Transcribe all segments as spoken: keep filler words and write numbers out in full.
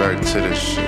back to this shit.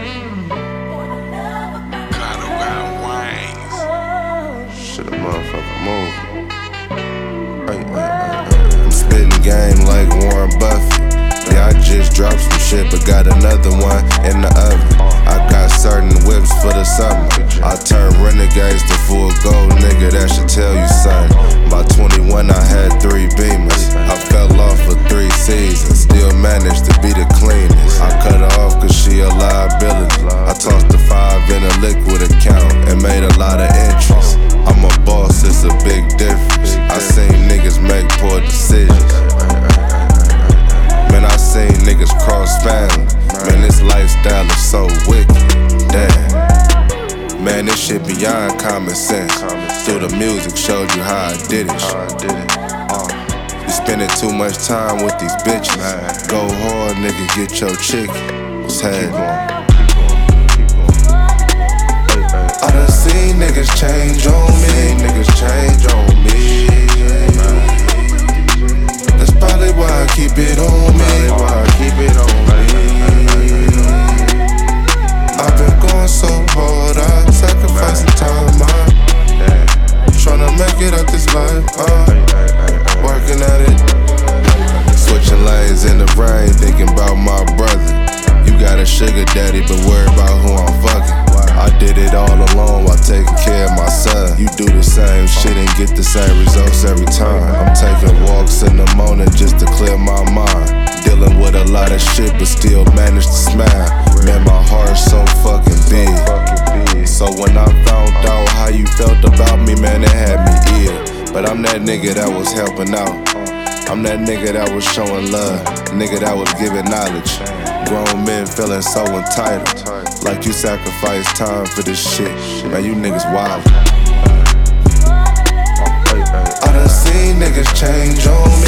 Shit, a motherfucker move. Ay, ay, ay, ay. I'm spitting game like Warren Buffett. Yeah, I just dropped some shit, but got another one in the oven. I got certain whips for the summer. I turn renegades to full gold, nigga, that should tell you something. By twenty-one, I had three Beamers. I fell off for three seasons, still managed to be the cleanest. I cut her off cause she a liability. I tossed the five in a liquid account and made a lot of entries. I'm a boss, it's a big difference. I seen niggas make poor decisions. Man, I seen niggas cross family. Man, this lifestyle is so wicked. Damn. Man, this shit beyond common sense. Through the music showed you how I did it. Uh, you spending too much time with these bitches. Go hard, nigga, get your chicken. What's happening? I done seen niggas change on me. Niggas change on me. That's probably why I keep it on me. Why I keep it on me. I've been going so hard, I'm sacrificing time. I'm tryna make it out this life. I'm working at it. Switching lanes in the rain, thinking about my brother. You got a sugar daddy, but worry about who I'm fucking. I did it all alone while taking care of my son. You do the same shit and get the same results every time. I'm taking walks in the morning just to clear my mind. Dealing with a lot of shit but still manage to smile. Man, my heart's so fucking big. So when I found out how you felt about me, man, it had me ill. But I'm that nigga that was helping out. I'm that nigga that was showing love. Nigga that was giving knowledge. Grown men feeling so entitled. Like you sacrificed time for this shit. Man, you niggas wild. I done seen niggas change on me.